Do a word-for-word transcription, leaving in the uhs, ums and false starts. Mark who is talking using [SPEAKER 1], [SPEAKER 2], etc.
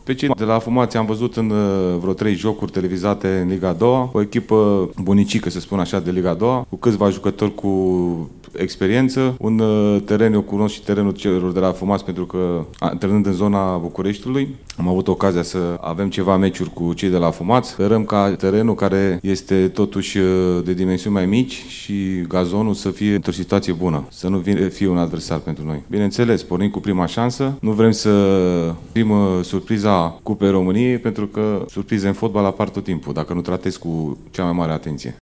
[SPEAKER 1] Pe cei de la Afumați am văzut în vreo trei jocuri televizate în Liga a doua, o echipă bunicică, să spun așa, de Liga a doua, cu câțiva jucători cu experiență, un teren, eu cunosc și terenul celor de la Afumați pentru că, antrenând în zona Bucureștiului, am avut ocazia să avem ceva meciuri cu cei de la Afumați. Sperăm ca terenul, care este totuși de dimensiuni mai mici, și gazonul să fie într-o situație bună, să nu fie un adversar pentru noi. Bineînțeles, pornim cu prima șansă, nu vrem să fim surpriza Cupei României, pentru că surprize în fotbal apar tot timpul, dacă nu tratezi cu cea mai mare atenție.